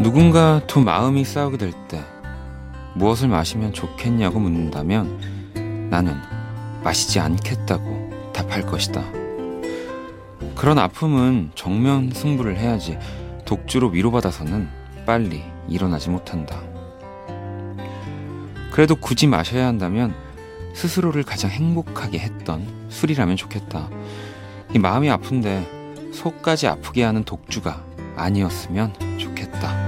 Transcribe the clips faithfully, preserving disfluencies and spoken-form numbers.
누군가 두 마음이 싸우게 될 때 무엇을 마시면 좋겠냐고 묻는다면 나는 마시지 않겠다고 답할 것이다. 그런 아픔은 정면 승부를 해야지 독주로 위로받아서는 빨리 일어나지 못한다. 그래도 굳이 마셔야 한다면 스스로를 가장 행복하게 했던 술이라면 좋겠다. 이 마음이 아픈데 속까지 아프게 하는 독주가 아니었으면 좋겠다.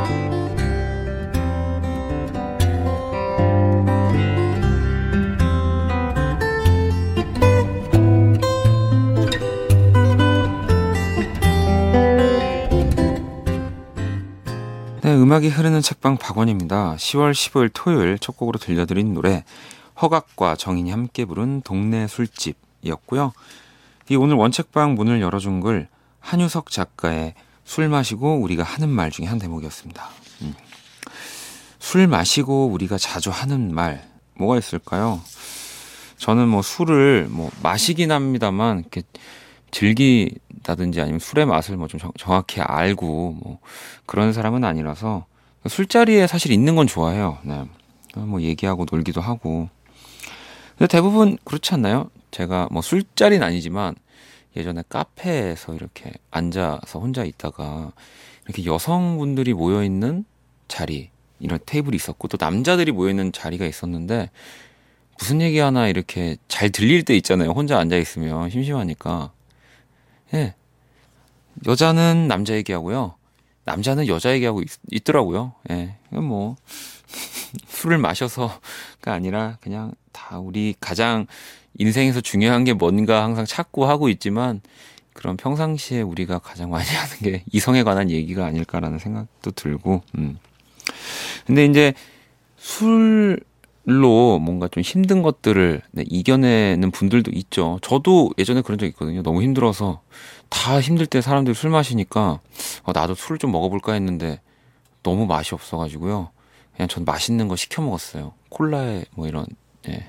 네, 음악이 흐르는 책방 박원입니다. 시월 십오일 토요일 첫 곡으로 들려드린 노래 허각과 정인이 함께 부른 동네 술집이었고요. 이 오늘 원책방 문을 열어준 글 한유석 작가의 술 마시고 우리가 하는 말 중에 한 대목이었습니다. 음. 술 마시고 우리가 자주 하는 말 뭐가 있을까요? 저는 뭐 술을 뭐 마시긴 합니다만 이렇게 즐기다든지 아니면 술의 맛을 뭐 좀 정확히 알고 뭐 그런 사람은 아니라서 술자리에 사실 있는 건 좋아해요. 네. 뭐 얘기하고 놀기도 하고. 근데 대부분 그렇지 않나요? 제가 뭐 술자리는 아니지만 예전에 카페에서 이렇게 앉아서 혼자 있다가 이렇게 여성분들이 모여있는 자리, 이런 테이블이 있었고 또 남자들이 모여있는 자리가 있었는데 무슨 얘기 하나 이렇게 잘 들릴 때 있잖아요. 혼자 앉아있으면 심심하니까. 예. 여자는 남자 얘기하고요. 남자는 여자 얘기하고 있, 있더라고요. 예. 뭐 술을 마셔서가 아니라 그냥 다 우리 가장 인생에서 중요한 게 뭔가 항상 찾고 하고 있지만 그런 평상시에 우리가 가장 많이 하는 게 이성에 관한 얘기가 아닐까라는 생각도 들고. 음. 근데 이제 술로 뭔가 좀 힘든 것들을 네, 이겨내는 분들도 있죠. 저도 예전에 그런 적 있거든요. 너무 힘들어서 다 힘들 때 사람들이 술 마시니까 어, 나도 술을 좀 먹어볼까 했는데 너무 맛이 없어가지고요. 그냥 전 맛있는 거 시켜 먹었어요. 콜라에 뭐 이런. 예.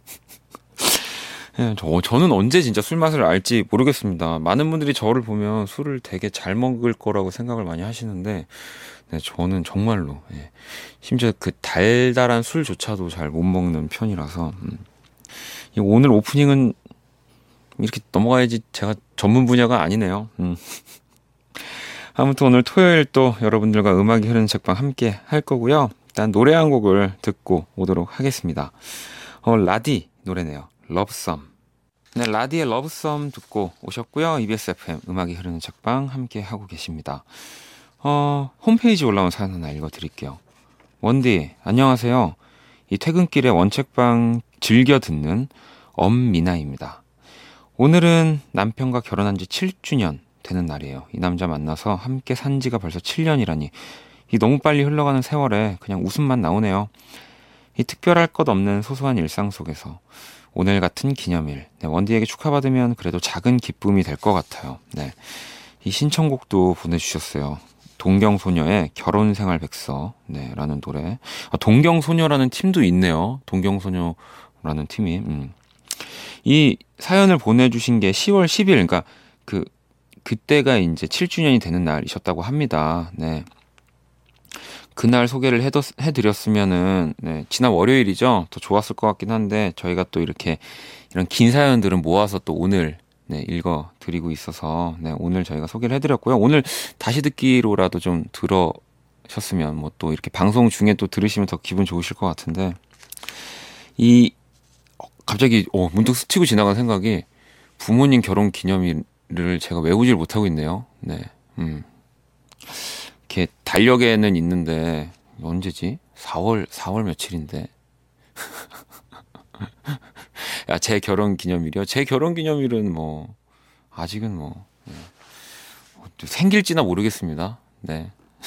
예, 저, 저는 언제 진짜 술 맛을 알지 모르겠습니다. 많은 분들이 저를 보면 술을 되게 잘 먹을 거라고 생각을 많이 하시는데, 네, 저는 정말로, 예, 심지어 그 달달한 술조차도 잘 못 먹는 편이라서, 음. 오늘 오프닝은 이렇게 넘어가야지 제가 전문 분야가 아니네요. 음. 아무튼 오늘 토요일 또 여러분들과 음악이 흐르는 책방 함께 할 거고요. 일단 노래 한 곡을 듣고 오도록 하겠습니다. 어, 라디 노래네요. 러브썸. 네, 라디의 러브썸 듣고 오셨고요. 이비에스 에프엠 음악이 흐르는 책방 함께 하고 계십니다. 어, 홈페이지 올라온 사연 하나 읽어드릴게요. 원디, 안녕하세요. 이 퇴근길에 원책방 즐겨 듣는 엄미나입니다. 오늘은 남편과 결혼한 지 칠 주년 되는 날이에요. 이 남자 만나서 함께 산 지가 벌써 칠 년이라니 이 너무 빨리 흘러가는 세월에 그냥 웃음만 나오네요. 이 특별할 것 없는 소소한 일상 속에서 오늘 같은 기념일, 네, 원디에게 축하받으면 그래도 작은 기쁨이 될 것 같아요. 네, 이 신청곡도 보내주셨어요. 동경소녀의 결혼생활 백서, 네, 라는 노래. 아, 동경소녀라는 팀도 있네요. 동경소녀라는 팀이. 음. 이 사연을 보내주신 게 시월 십일, 그러니까 그 그때가 이제 칠 주년이 되는 날이셨다고 합니다. 네. 그날 소개를 해도, 해드렸으면은, 네, 지난 월요일이죠. 더 좋았을 것 같긴 한데, 저희가 또 이렇게, 이런 긴 사연들은 모아서 또 오늘, 네, 읽어드리고 있어서, 네, 오늘 저희가 소개를 해드렸고요. 오늘 다시 듣기로라도 좀 들으셨으면, 뭐 또 이렇게 방송 중에 또 들으시면 더 기분 좋으실 것 같은데, 이, 어, 갑자기, 어, 문득 스치고 지나간 생각이, 부모님 결혼 기념일을 제가 외우질 못하고 있네요. 네, 음. 이렇게 달력에는 있는데 언제지? 사월 사월 며칠인데. 야, 제 결혼 기념일이요? 제 결혼 기념일은 뭐 아직은 뭐 네. 생길지나 모르겠습니다. 네.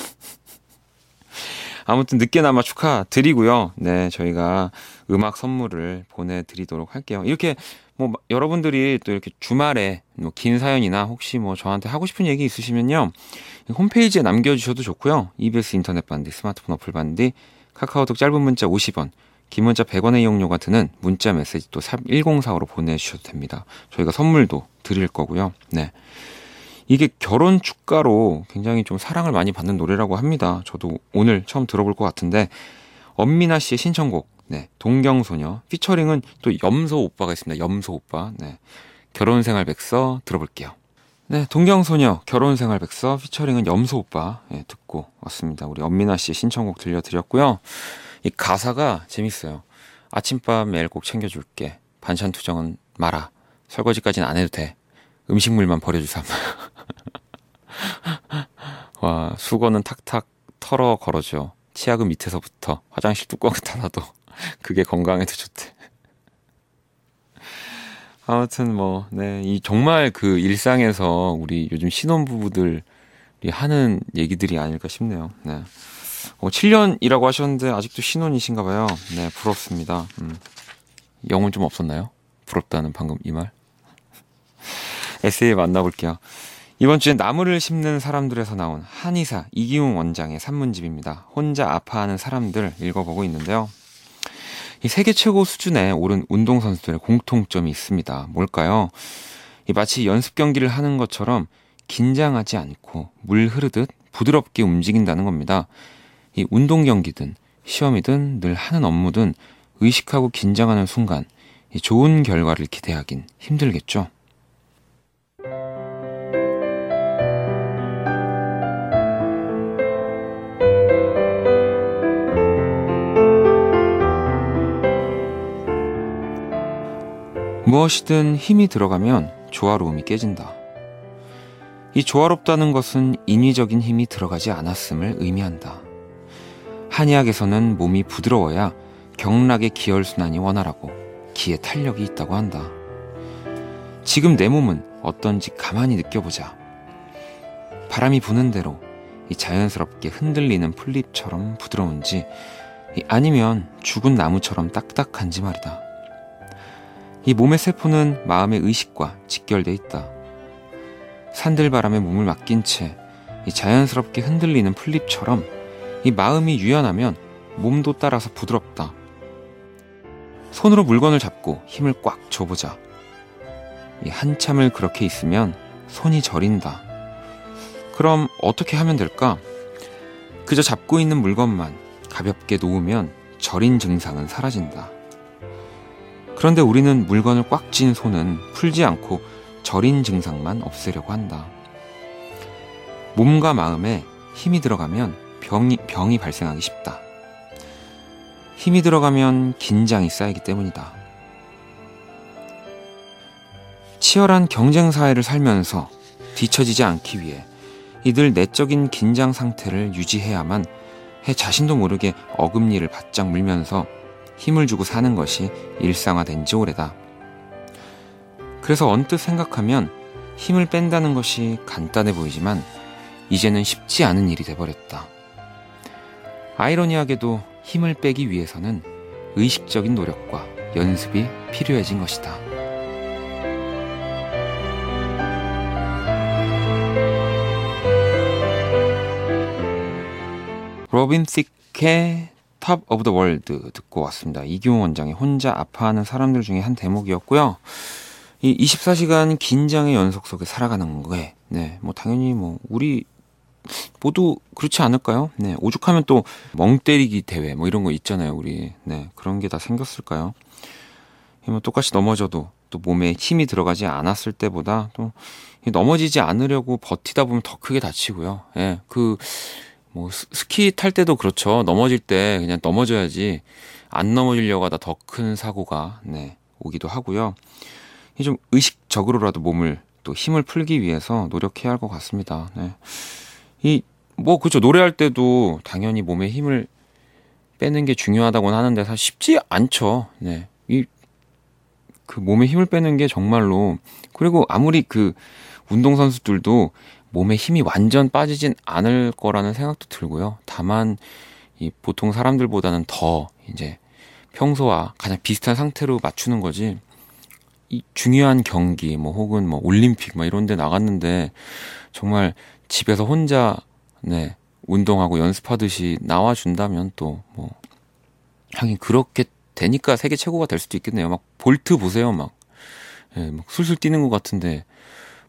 아무튼 늦게나마 축하드리고요. 네, 저희가 음악 선물을 보내드리도록 할게요. 이렇게 뭐 여러분들이 또 이렇게 주말에 뭐 긴 사연이나 혹시 뭐 저한테 하고 싶은 얘기 있으시면요, 홈페이지에 남겨주셔도 좋고요. 이비에스 인터넷 반디, 스마트폰 어플 반디, 카카오톡 짧은 문자 오십 원, 긴 문자 백 원의 이용료가 드는 문자 메시지 또 샵 일공사오로 보내주셔도 됩니다. 저희가 선물도 드릴 거고요. 네, 이게 결혼 축가로 굉장히 좀 사랑을 많이 받는 노래라고 합니다. 저도 오늘 처음 들어볼 것 같은데 엄민아 씨의 신청곡, 네, 동경소녀 피처링은 또 염소 오빠가 있습니다. 염소 오빠, 네, 결혼생활 백서 들어볼게요. 네, 동경소녀 결혼생활 백서 피처링은 염소 오빠, 네, 듣고 왔습니다. 우리 엄민아 씨의 신청곡 들려드렸고요. 이 가사가 재밌어요. 아침밥 매일 꼭 챙겨줄게. 반찬 투정은 마라. 설거지까지는 안 해도 돼. 음식물만 버려주삼. 와, 수건은 탁탁 털어 걸어줘. 치약은 밑에서부터. 화장실 뚜껑 닫아도 그게 건강에도 좋대. 아무튼 뭐, 네, 이 정말 그 일상에서 우리 요즘 신혼부부들이 하는 얘기들이 아닐까 싶네요. 네. 어, 칠 년이라고 하셨는데 아직도 신혼이신가 봐요. 네, 부럽습니다. 음. 영혼 좀 없었나요? 부럽다는 방금 이 말. 에세이 만나볼게요. 이번 주엔 나무를 심는 사람들에서 나온 한의사 이기웅 원장의 산문집입니다. 혼자 아파하는 사람들 읽어보고 있는데요. 이 세계 최고 수준에 오른 운동선수들의 공통점이 있습니다. 뭘까요? 이 마치 연습 경기를 하는 것처럼 긴장하지 않고 물 흐르듯 부드럽게 움직인다는 겁니다. 이 운동 경기든 시험이든 늘 하는 업무든 의식하고 긴장하는 순간 이 좋은 결과를 기대하긴 힘들겠죠. 무엇이든 힘이 들어가면 조화로움이 깨진다. 이 조화롭다는 것은 인위적인 힘이 들어가지 않았음을 의미한다. 한의학에서는 몸이 부드러워야 경락의 기혈순환이 원활하고 기의 탄력이 있다고 한다. 지금 내 몸은 어떤지 가만히 느껴보자. 바람이 부는 대로 이 자연스럽게 흔들리는 풀잎처럼 부드러운지 아니면 죽은 나무처럼 딱딱한지 말이다. 이 몸의 세포는 마음의 의식과 직결돼 있다. 산들바람에 몸을 맡긴 채 이 자연스럽게 흔들리는 풀잎처럼 이 마음이 유연하면 몸도 따라서 부드럽다. 손으로 물건을 잡고 힘을 꽉 줘보자. 이 한참을 그렇게 있으면 손이 저린다. 그럼 어떻게 하면 될까? 그저 잡고 있는 물건만 가볍게 놓으면 저린 증상은 사라진다. 그런데 우리는 물건을 꽉 쥔 손은 풀지 않고 저린 증상만 없애려고 한다. 몸과 마음에 힘이 들어가면 병이, 병이 발생하기 쉽다. 힘이 들어가면 긴장이 쌓이기 때문이다. 치열한 경쟁 사회를 살면서 뒤처지지 않기 위해 이들 내적인 긴장 상태를 유지해야만 해 자신도 모르게 어금니를 바짝 물면서 힘을 주고 사는 것이 일상화된 지 오래다. 그래서 언뜻 생각하면 힘을 뺀다는 것이 간단해 보이지만 이제는 쉽지 않은 일이 돼버렸다. 아이러니하게도 힘을 빼기 위해서는 의식적인 노력과 연습이 필요해진 것이다. 로빈 틱의 탑 오브 더 월드 듣고 왔습니다. 이기웅 원장의 혼자 아파하는 사람들 중에 한 대목이었고요. 이 이십사 시간 긴장의 연속 속에 살아가는 거에, 네, 뭐 당연히 뭐 우리 모두 그렇지 않을까요? 네, 오죽하면 또 멍 때리기 대회 뭐 이런 거 있잖아요, 우리. 네, 그런 게 다 생겼을까요? 뭐 똑같이 넘어져도 또 몸에 힘이 들어가지 않았을 때보다 또 넘어지지 않으려고 버티다 보면 더 크게 다치고요. 예, 그 뭐 스키 탈 때도 그렇죠. 넘어질 때 그냥 넘어져야지 안 넘어지려고 하다 더 큰 사고가, 네, 오기도 하고요. 이 좀 의식적으로라도 몸을 또 힘을 풀기 위해서 노력해야 할 것 같습니다. 네. 이 뭐 그렇죠. 노래할 때도 당연히 몸에 힘을 빼는 게 중요하다고는 하는데 사실 쉽지 않죠. 네. 이 그 몸에 힘을 빼는 게 정말로, 그리고 아무리 그 운동선수들도 몸에 힘이 완전 빠지진 않을 거라는 생각도 들고요. 다만 이 보통 사람들보다는 더 이제 평소와 가장 비슷한 상태로 맞추는 거지. 이 중요한 경기 뭐 혹은 뭐 올림픽 뭐 이런 데 나갔는데 정말 집에서 혼자, 네, 운동하고 연습하듯이 나와 준다면 또 뭐 하긴 그렇게 되니까 세계 최고가 될 수도 있겠네요. 막 볼트 보세요. 막, 예, 막 술술 뛰는 것 같은데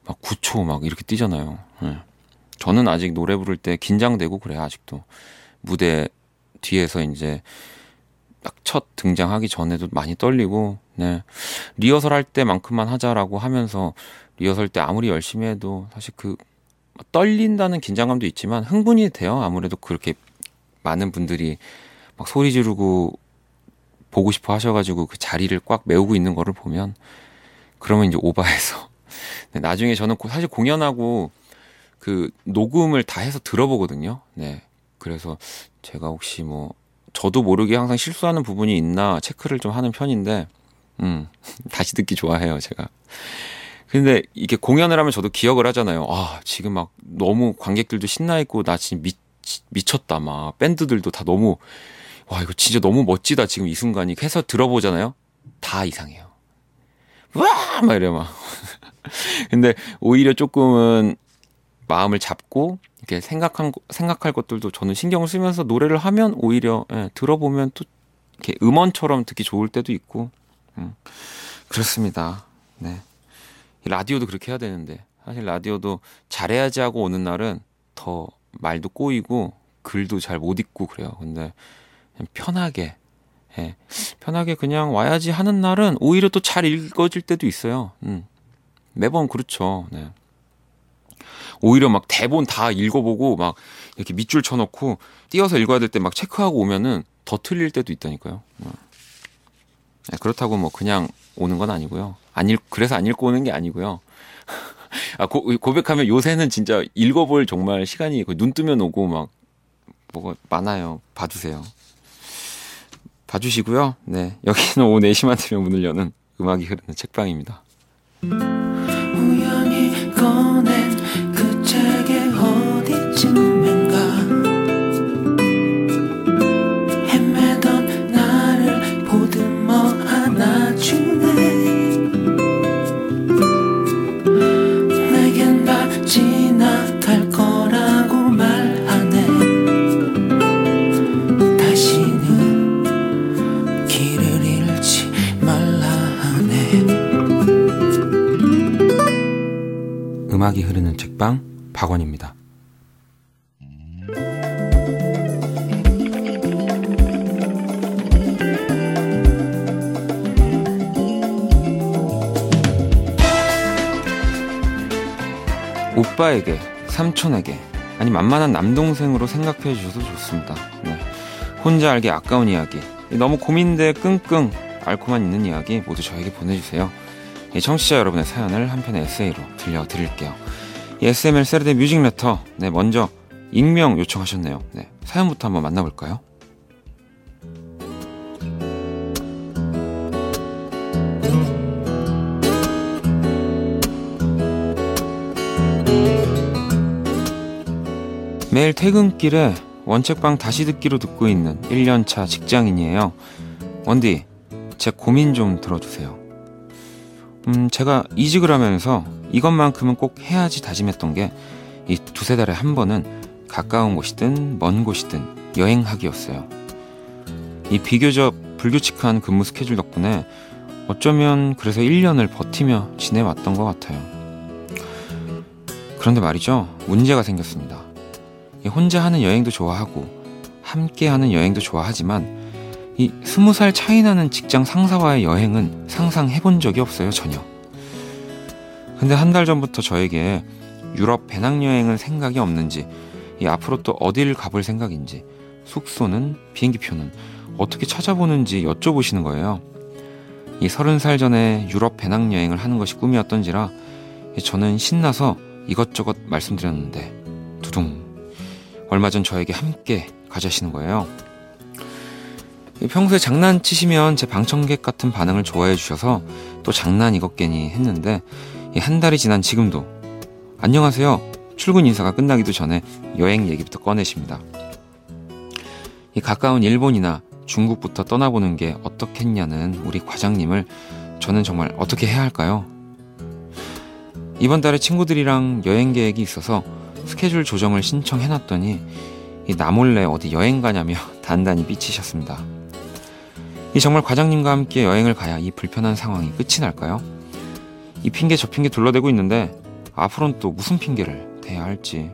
막 구 초 막 이렇게 뛰잖아요. 네. 저는 아직 노래 부를 때 긴장되고 그래요. 아직도 무대 뒤에서 이제 딱 첫 등장하기 전에도 많이 떨리고, 네. 리허설 할 때만큼만 하자라고 하면서 리허설 때 아무리 열심히 해도 사실 그 떨린다는 긴장감도 있지만 흥분이 돼요. 아무래도 그렇게 많은 분들이 막 소리 지르고 보고 싶어 하셔가지고 그 자리를 꽉 메우고 있는 거를 보면 그러면 이제 오바해서 네, 나중에 저는 사실 공연하고 그 녹음을 다 해서 들어보거든요. 네, 그래서 제가 혹시 뭐 저도 모르게 항상 실수하는 부분이 있나 체크를 좀 하는 편인데, 음 다시 듣기 좋아해요 제가. 근데 이게 공연을 하면 저도 기억을 하잖아요. 아 지금 막 너무 관객들도 신나 있고 나 지금 미 미쳤다 막 밴드들도 다 너무 와 이거 진짜 너무 멋지다 지금 이 순간이 해서 들어보잖아요. 다 이상해요. 와 막 이래 막. 근데 오히려 조금은 마음을 잡고 이렇게 생각한 생각할 것들도 저는 신경을 쓰면서 노래를 하면 오히려 예, 들어보면 또 이렇게 음원처럼 듣기 좋을 때도 있고, 음, 그렇습니다. 네, 라디오도 그렇게 해야 되는데 사실 라디오도 잘해야지 하고 오는 날은 더 말도 꼬이고 글도 잘 못 읽고 그래요. 근데 그냥 편하게 예, 편하게 그냥 와야지 하는 날은 오히려 또 잘 읽어질 때도 있어요. 음, 매번 그렇죠. 네. 오히려 막 대본 다 읽어보고 막 이렇게 밑줄 쳐놓고 띄어서 읽어야 될 때 막 체크하고 오면은 더 틀릴 때도 있다니까요. 네, 그렇다고 뭐 그냥 오는 건 아니고요. 안 읽, 그래서 안 읽고 오는 게 아니고요. 아, 고, 고백하면 요새는 진짜 읽어볼 정말 시간이 눈 뜨면 오고 막 뭐가 많아요. 봐주세요. 봐주시고요. 네, 여기는 오후 네 시만 되면 문을 여는 음악이 흐르는 책방입니다. 우연히 꺼낸 그 책의 어디쯤인가 헤매던 나를 보듬어 안아주네. 내겐 다 지나갈 거라고 말하네. 다시는 길을 잃지 말라 하네. 음악이 흐르는 책방 박원입니다. 오빠에게, 삼촌에게, 아니 만만한 남동생으로 생각해 주셔도 좋습니다. 네. 혼자 알기 아까운 이야기, 너무 고민돼 끙끙 앓고만 있는 이야기 모두 저에게 보내주세요. 청취자 여러분의 사연을 한 편의 에세이로 들려드릴게요. 에스엠엘 세르데 뮤직 레터. 네, 먼저 익명 요청하셨네요. 네, 사연부터 한번 만나볼까요? 매일 퇴근길에 원책방 다시 듣기로 듣고 있는 일 년차 직장인이에요. 원디, 제 고민 좀 들어주세요. 음, 제가 이직을 하면서 이것만큼은 꼭 해야지 다짐했던 게 이 두세 달에 한 번은 가까운 곳이든 먼 곳이든 여행하기였어요. 이 비교적 불규칙한 근무 스케줄 덕분에 어쩌면 그래서 일 년을 버티며 지내왔던 것 같아요. 그런데 말이죠, 문제가 생겼습니다. 혼자 하는 여행도 좋아하고 함께 하는 여행도 좋아하지만 이 스무 살 차이 나는 직장 상사와의 여행은 상상해본 적이 없어요, 전혀. 근데 한 달 전부터 저에게 유럽 배낭여행은 생각이 없는지, 이 앞으로 또 어딜 가볼 생각인지, 숙소는, 비행기표는 어떻게 찾아보는지 여쭤보시는 거예요. 이 서른 살 전에 유럽 배낭여행을 하는 것이 꿈이었던지라 저는 신나서 이것저것 말씀드렸는데 두둥, 얼마 전 저에게 함께 가자시는 거예요. 평소에 장난치시면 제 방청객 같은 반응을 좋아해 주셔서 또 장난이겠거니 했는데 한 달이 지난 지금도 안녕하세요, 출근 인사가 끝나기도 전에 여행 얘기부터 꺼내십니다. 이 가까운 일본이나 중국부터 떠나보는 게 어떻겠냐는 우리 과장님을 저는 정말 어떻게 해야 할까요? 이번 달에 친구들이랑 여행 계획이 있어서 스케줄 조정을 신청해놨더니 이 나 몰래 어디 여행 가냐며 단단히 삐치셨습니다. 이 정말 과장님과 함께 여행을 가야 이 불편한 상황이 끝이 날까요? 이 핑계 저 핑계 둘러대고 있는데 앞으로는 또 무슨 핑계를 대야 할지.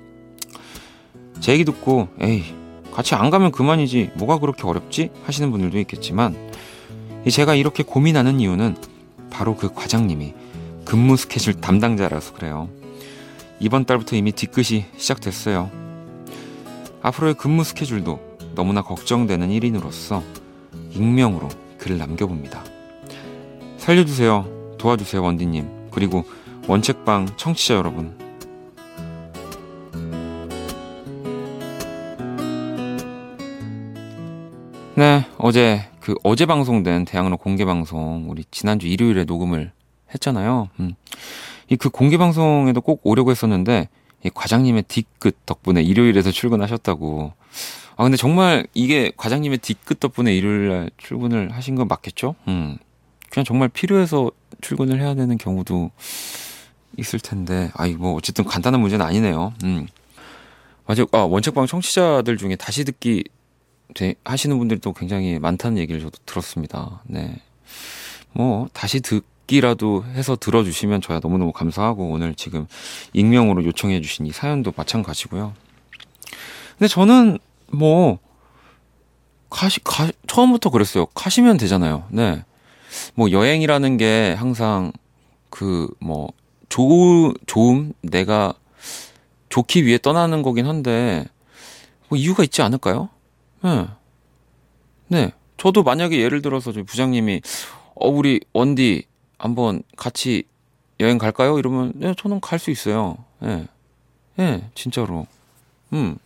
제 얘기 듣고 에이 같이 안 가면 그만이지 뭐가 그렇게 어렵지? 하시는 분들도 있겠지만 제가 이렇게 고민하는 이유는 바로 그 과장님이 근무 스케줄 담당자라서 그래요. 이번 달부터 이미 뒤끝이 시작됐어요. 앞으로의 근무 스케줄도 너무나 걱정되는 일인으로서 익명으로 글을 남겨봅니다. 살려주세요. 도와주세요, 원디님. 그리고 원책방 청취자 여러분. 네, 어제 그 어제 방송된 대학로 공개 방송 우리 지난주 일요일에 녹음을 했잖아요. 음. 이 그 공개 방송에도 꼭 오려고 했었는데 이 과장님의 뒤끝 덕분에 일요일에서 출근하셨다고. 아 근데 정말 이게 과장님의 뒤끝 덕분에 일요일날 출근을 하신 건 맞겠죠? 음. 그냥 정말 필요해서 출근을 해야 되는 경우도 있을 텐데, 아이 뭐 어쨌든 간단한 문제는 아니네요. 음. 맞아요. 아, 원책방 청취자들 중에 다시 듣기 하시는 분들도 굉장히 많다는 얘기를 저도 들었습니다. 네. 뭐 다시 듣기라도 해서 들어주시면 저야 너무너무 감사하고, 오늘 지금 익명으로 요청해 주신 이 사연도 마찬가지고요. 근데 저는 뭐 가시 가 처음부터 그랬어요. 가시면 되잖아요. 네. 뭐 여행이라는 게 항상 그 뭐 조 좋음 내가 좋기 위해 떠나는 거긴 한데 뭐 이유가 있지 않을까요? 네. 네. 저도 만약에 예를 들어서 저희 부장님이 어 우리 원디 한번 같이 여행 갈까요? 이러면 네, 저는 갈 수 있어요. 예. 네. 네, 진짜로. 음.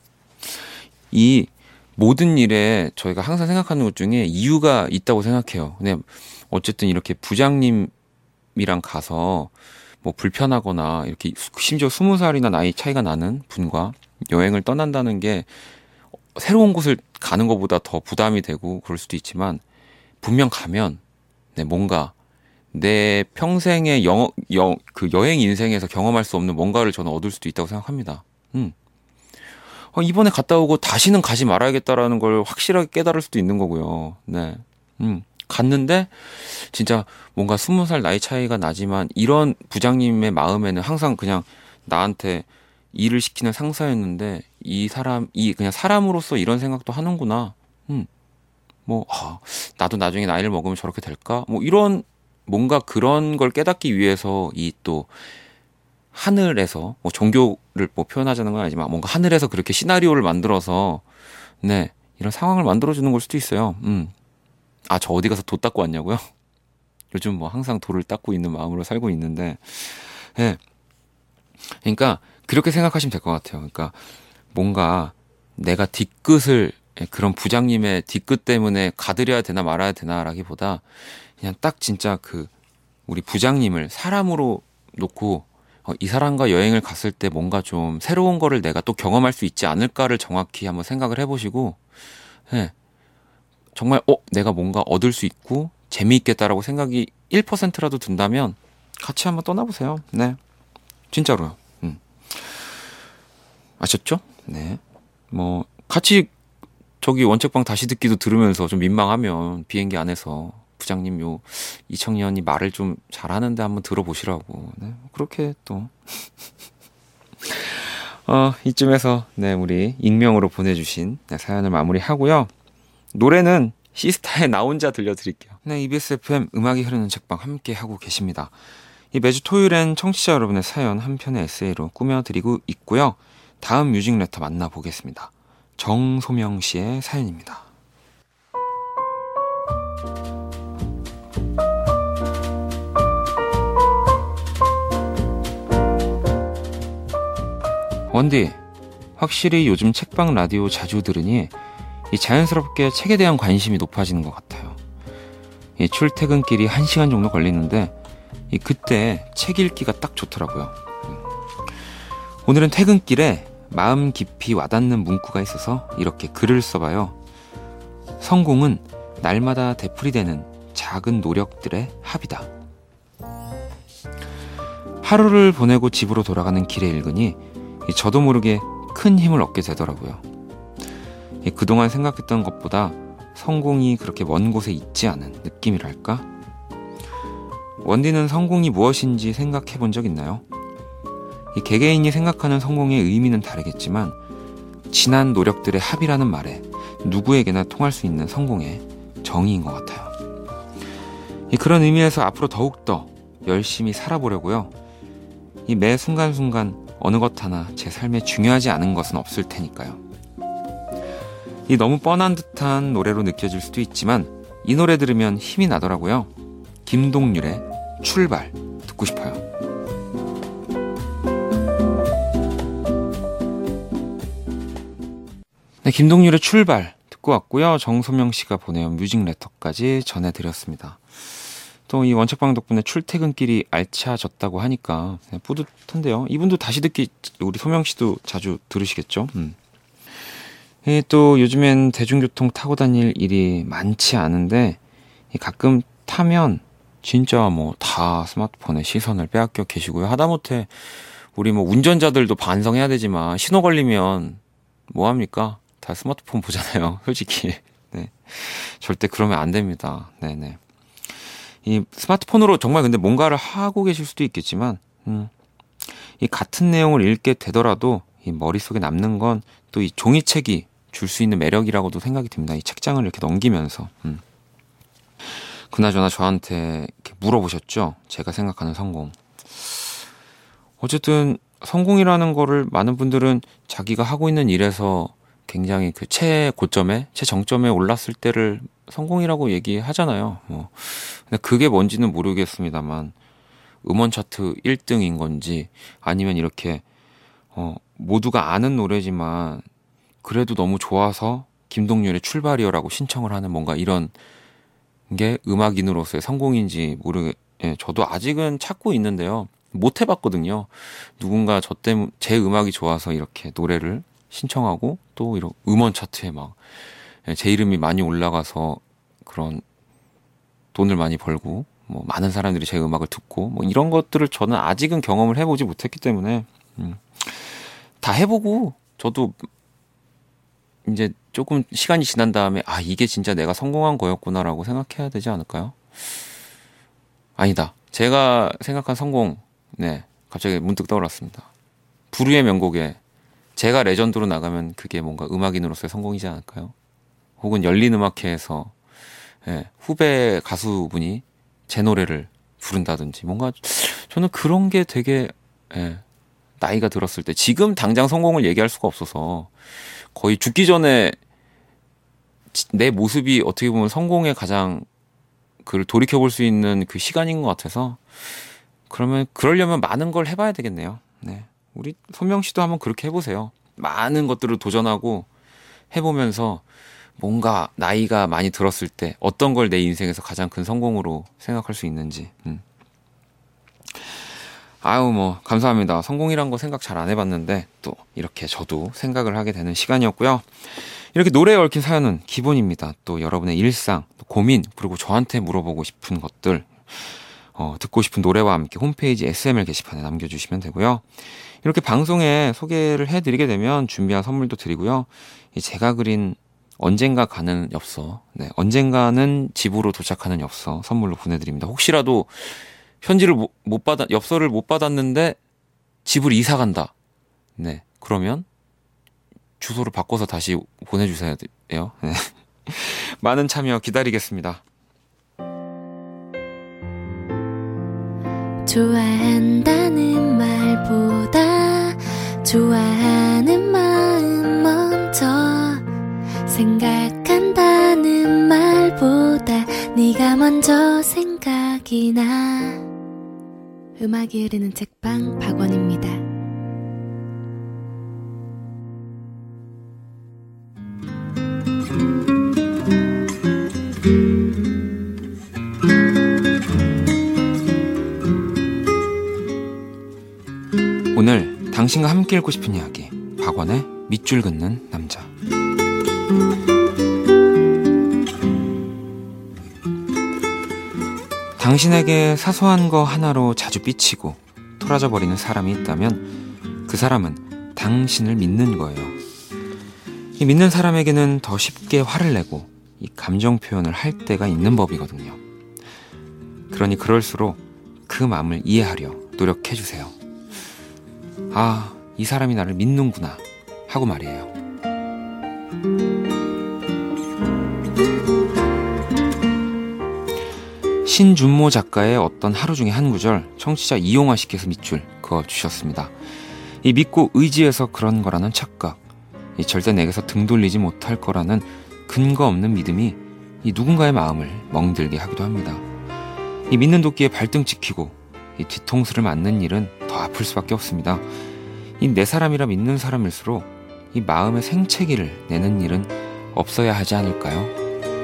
이 모든 일에 저희가 항상 생각하는 것 중에 이유가 있다고 생각해요. 근데 어쨌든 이렇게 부장님이랑 가서 뭐 불편하거나 이렇게 심지어 스무 살이나 나이 차이가 나는 분과 여행을 떠난다는 게 새로운 곳을 가는 것보다 더 부담이 되고 그럴 수도 있지만, 분명 가면 네, 뭔가 내 평생의 영, 영, 그 여행 인생에서 경험할 수 없는 뭔가를 저는 얻을 수도 있다고 생각합니다. 음. 어, 이번에 갔다 오고 다시는 가지 말아야겠다라는 걸 확실하게 깨달을 수도 있는 거고요. 네. 음. 갔는데 진짜 뭔가 스무 살 나이 차이가 나지만 이런 부장님의 마음에는 항상 그냥 나한테 일을 시키는 상사였는데 이 사람이 그냥 사람으로서 이런 생각도 하는구나. 음. 뭐 아, 나도 나중에 나이를 먹으면 저렇게 될까? 뭐 이런 뭔가 그런 걸 깨닫기 위해서 이 또 하늘에서 뭐 종교를 뭐 표현하자는 건 아니지만 뭔가 하늘에서 그렇게 시나리오를 만들어서 네 이런 상황을 만들어주는 걸 수도 있어요. 음. 아, 저 어디 가서 도 닦고 왔냐고요? 요즘 뭐 항상 도를 닦고 있는 마음으로 살고 있는데, 예. 네. 그러니까 그렇게 생각하시면 될 것 같아요. 그러니까 뭔가 내가 뒤끝을 그런 부장님의 뒤끝 때문에 가드려야 되나 말아야 되나라기보다 그냥 딱 진짜 그 우리 부장님을 사람으로 놓고 어, 이 사람과 여행을 갔을 때 뭔가 좀 새로운 거를 내가 또 경험할 수 있지 않을까를 정확히 한번 생각을 해보시고, 예. 정말 어 내가 뭔가 얻을 수 있고 재미있겠다라고 생각이 일 퍼센트라도 든다면 같이 한번 떠나보세요. 네, 진짜로요. 음. 아셨죠? 네. 뭐 같이 저기 원책방 다시 듣기도 들으면서 좀 민망하면 비행기 안에서 부장님 요 이청년이 말을 좀 잘하는데 한번 들어보시라고. 네, 그렇게 또 어, 이쯤에서 네 우리 익명으로 보내주신 네, 사연을 마무리하고요. 노래는 시스타의 나 혼자 들려드릴게요. 네, 이비에스 에프엠 음악이 흐르는 책방 함께 하고 계십니다. 이 매주 토요일엔 청취자 여러분의 사연 한 편의 에세이로 꾸며드리고 있고요. 다음 뮤직 레터 만나보겠습니다. 정소명 씨의 사연입니다. 원디, 확실히 요즘 책방 라디오 자주 들으니 이 자연스럽게 책에 대한 관심이 높아지는 것 같아요. 이 출퇴근길이 한 시간 정도 걸리는데 이 그때 책 읽기가 딱 좋더라고요. 오늘은 퇴근길에 마음 깊이 와닿는 문구가 있어서 이렇게 글을 써봐요. 성공은 날마다 되풀이되는 작은 노력들의 합이다. 하루를 보내고 집으로 돌아가는 길에 읽으니 저도 모르게 큰 힘을 얻게 되더라고요. 그동안 생각했던 것보다 성공이 그렇게 먼 곳에 있지 않은 느낌이랄까? 원디는 성공이 무엇인지 생각해 본 적 있나요? 이 개개인이 생각하는 성공의 의미는 다르겠지만 지난 노력들의 합이라는 말에 누구에게나 통할 수 있는 성공의 정의인 것 같아요. 이 그런 의미에서 앞으로 더욱더 열심히 살아보려고요. 이 매 순간순간 어느 것 하나 제 삶에 중요하지 않은 것은 없을 테니까요. 이 너무 뻔한 듯한 노래로 느껴질 수도 있지만 이 노래 들으면 힘이 나더라고요. 김동률의 출발 듣고 싶어요. 네, 김동률의 출발 듣고 왔고요. 정소명 씨가 보내온 뮤직 레터까지 전해드렸습니다. 또 이 원책방 덕분에 출퇴근길이 알차졌다고 하니까 뿌듯한데요. 이분도 다시 듣기 우리 소명 씨도 자주 들으시겠죠? 음. 또 요즘엔 대중교통 타고 다닐 일이 많지 않은데 가끔 타면 진짜 뭐 다 스마트폰에 시선을 빼앗겨 계시고요. 하다못해 우리 뭐 운전자들도 반성해야 되지만 신호 걸리면 뭐합니까? 다 스마트폰 보잖아요. 솔직히. 네. 절대 그러면 안 됩니다. 네네. 이 스마트폰으로 정말 근데 뭔가를 하고 계실 수도 있겠지만, 음, 이 같은 내용을 읽게 되더라도 이 머릿속에 남는 건 또 이 종이책이 줄 수 있는 매력이라고도 생각이 듭니다. 이 책장을 이렇게 넘기면서. 음. 그나저나 저한테 이렇게 물어보셨죠? 제가 생각하는 성공. 어쨌든 성공이라는 거를 많은 분들은 자기가 하고 있는 일에서 굉장히 그 최고점에, 최정점에 올랐을 때를 성공이라고 얘기하잖아요. 뭐. 근데 그게 뭔지는 모르겠습니다만 음원 차트 일 등인 건지 아니면 이렇게 어, 모두가 아는 노래지만 그래도 너무 좋아서 김동률의 출발이여라고 신청을 하는 뭔가 이런 게 음악인으로서의 성공인지 모르겠, 예, 저도 아직은 찾고 있는데요. 못 해봤거든요. 누군가 저 때문에 제 음악이 좋아서 이렇게 노래를 신청하고 또 이런 음원 차트에 막 제 이름이 많이 올라가서 그런 돈을 많이 벌고 뭐 많은 사람들이 제 음악을 듣고 뭐 이런 것들을 저는 아직은 경험을 해보지 못했기 때문에 음, 다 해보고 저도 이제 조금 시간이 지난 다음에 아 이게 진짜 내가 성공한 거였구나라고 생각해야 되지 않을까요? 아니다. 제가 생각한 성공 네 갑자기 문득 떠올랐습니다. 부르의 명곡에 제가 레전드로 나가면 그게 뭔가 음악인으로서의 성공이지 않을까요? 혹은 열린음악회에서 예, 후배 가수분이 제 노래를 부른다든지 뭔가 저는 그런 게 되게 예, 나이가 들었을 때 지금 당장 성공을 얘기할 수가 없어서 거의 죽기 전에 내 모습이 어떻게 보면 성공의 가장 그를 돌이켜볼 수 있는 그 시간인 것 같아서 그러면 그러려면 많은 걸 해봐야 되겠네요. 네, 우리 소명 씨도 한번 그렇게 해보세요. 많은 것들을 도전하고 해보면서 뭔가 나이가 많이 들었을 때 어떤 걸 내 인생에서 가장 큰 성공으로 생각할 수 있는지. 음. 아유 뭐 감사합니다. 성공이란 거 생각 잘 안 해봤는데 또 이렇게 저도 생각을 하게 되는 시간이었고요. 이렇게 노래에 얽힌 사연은 기본입니다. 또 여러분의 일상, 또 고민, 그리고 저한테 물어보고 싶은 것들 어, 듣고 싶은 노래와 함께 홈페이지 에스엠엘 게시판에 남겨주시면 되고요. 이렇게 방송에 소개를 해드리게 되면 준비한 선물도 드리고요. 제가 그린 언젠가 가는 엽서, 네, 언젠가는 집으로 도착하는 엽서 선물로 보내드립니다. 혹시라도 편지를 못, 못 받아, 엽서를 못 받았는데 집을 이사 간다. 네, 그러면 주소를 바꿔서 다시 보내주셔야 돼요. 네. 많은 참여 기다리겠습니다. 좋아한다는 말보다 좋아하는 마음 먼저 생각한다는 말보다 네가 먼저 생각이 나. 음악이 흐르는 책방 박원입니다. 오늘 당신과 함께 읽고 싶은 이야기 박원의 밑줄 긋는 남자. 당신에게 사소한 거 하나로 자주 삐치고 토라져 버리는 사람이 있다면 그 사람은 당신을 믿는 거예요. 이 믿는 사람에게는 더 쉽게 화를 내고 이 감정 표현을 할 때가 있는 법이거든요. 그러니 그럴수록 그 마음을 이해하려 노력해주세요. 아, 이 사람이 나를 믿는구나 하고 말이에요. 신준모 작가의 어떤 하루 중에 한 구절 청취자 이용화 씨께서 밑줄 그어주셨습니다. 이 믿고 의지해서 그런 거라는 착각, 이 절대 내게서 등 돌리지 못할 거라는 근거 없는 믿음이 이 누군가의 마음을 멍들게 하기도 합니다. 이 믿는 도끼에 발등 찍히고 이 뒤통수를 맞는 일은 더 아플 수밖에 없습니다. 이 내 사람이라 믿는 사람일수록 이 마음의 생채기를 내는 일은 없어야 하지 않을까요?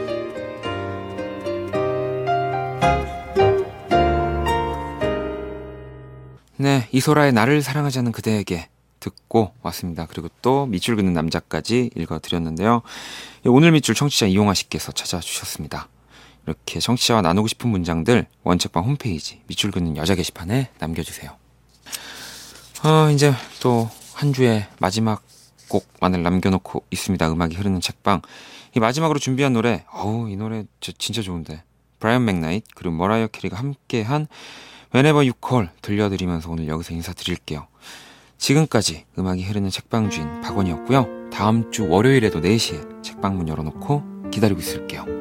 네, 이소라의 나를 사랑하지 않는 그대에게 듣고 왔습니다. 그리고 또 밑줄 긋는 남자까지 읽어드렸는데요. 오늘 밑줄 청취자 이용아 씨께서 찾아주셨습니다. 이렇게 청취자와 나누고 싶은 문장들 원책방 홈페이지 밑줄 긋는 여자 게시판에 남겨주세요. 어, 이제 또 한 주의 마지막 곡만을 남겨놓고 있습니다. 음악이 흐르는 책방. 이 마지막으로 준비한 노래, 어우, 이 노래 진짜 좋은데, 브라이언 맥나잇 그리고 머라이어 캐리가 함께한 Whenever You Call 들려드리면서 오늘 여기서 인사드릴게요. 지금까지 음악이 흐르는 책방 주인 박원이었고요. 다음 주 월요일에도 네 시에 책방문 열어놓고 기다리고 있을게요.